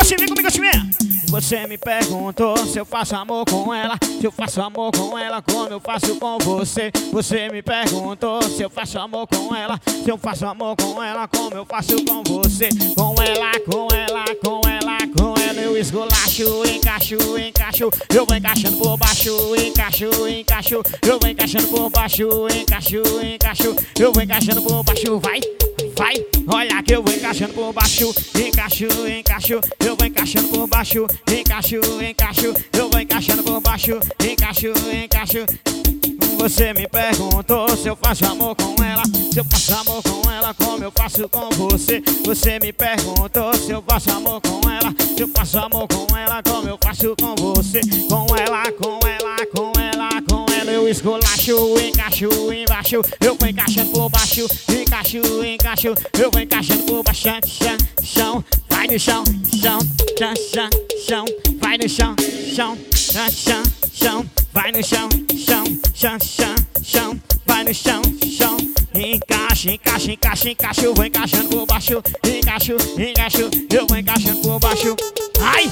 Chivinha, comigo, Chivinha. Você me perguntou se eu faço amor com ela, se eu faço amor com ela como eu faço com você. Você me perguntou se eu faço amor com ela, se eu faço amor com ela como eu faço com você. Com ela, com ela, com ela, com ela eu esgolacho, encaixo, encaixo. Eu vou encaixando por baixo, encaixo, encaixo. Eu vou encaixando por baixo, encaixo, encaixo. Eu vou encaixando por baixo, vai, vai. Olha que eu vou encaixando por baixo, encaixo, encaixo. Eu vou encaixando por baixo, encaixo, encaixo. Eu vou encaixando por baixo, encaixo, encaixo. Você me perguntou se eu faço amor com ela, se eu faço amor com ela como eu faço com você. Você me perguntou se eu faço amor com ela, se eu faço amor com ela como eu faço com você. Com ela, com ela, com ela, com ela eu esgolacho, encaixo embaixo. Eu vou encaixando por baixo, encaixo, encaixo. Eu vou encaixando por baixo, chão, chão. Vai no chão, chão, chão, chão, chão. Vai no chão, chão, chão, chão, chão. Vai no chão, chão, chão, chão, chão. Vai no chão, chão. Encaixa, encaixa, encaixa, encaixa. Eu vou encaixando por baixo, encaixo, encaixo. Eu vou encaixando por baixo. Ai!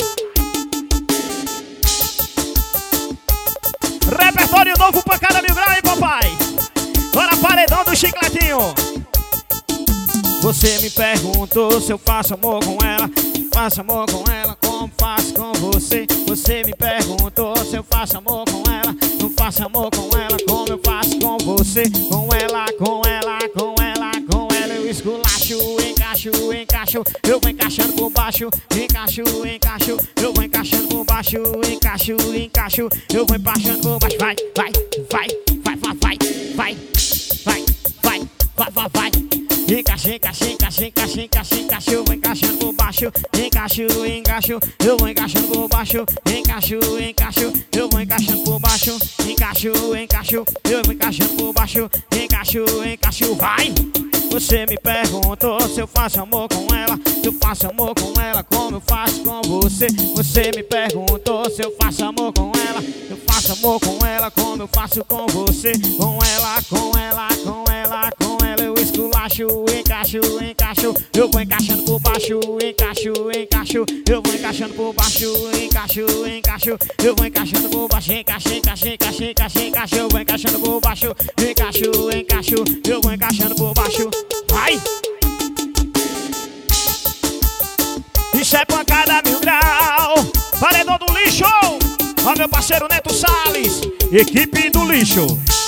Repertório novo pra cada mil grau, hein, papai? Bora, paredão do chicletinho. Você me perguntou se eu faço amor com ela, faço amor com ela como faço com você. Você me perguntou se eu faço amor com ela, não faço amor com ela como eu faço com você. Com ela, com ela, com ela, com ela eu esculacho, encaixo, encaixo. Eu vou encaixando por baixo, encaixo, encaixo. Eu vou encaixando por baixo, encaixo, encaixo. Eu vou encaixando por baixo, vai, vai, vai, vai, vai, vai, vai, vai, vai, vai, vai, vai. Encaixa, encaixa, encaixa, encaixa, encaixa, encaixa. Eu vou encaixando por baixo, encaixo, encaixo. Eu vou encaixando por baixo, encaixo, encaixo. Eu vou encaixando por baixo, encaixo, encaixo. Eu vou encaixando por baixo, encaixo, encaixo. Vai! Você me perguntou se eu faço amor com ela, se eu faço amor com ela como eu faço com você. Você me perguntou se eu faço amor com ela, eu faço amor com ela como eu faço com você. Com ela, com ela, com ela, com ela eu esculacho, encaixo, encaixo. Eu vou encaixando por baixo, encaixo, encaixo. Eu vou encaixando por baixo, encaixo, encaixo. Eu vou encaixando por baixo, encaixo, encaixo, encaixo, encaixo, encaixo. Eu vou encaixando por baixo, encaixo, encaixo. Eu vou encaixando por baixo. Vai! Isso é pancada mil grau. Paredão do lixo. Ó meu parceiro Neto Salles, equipe do lixo.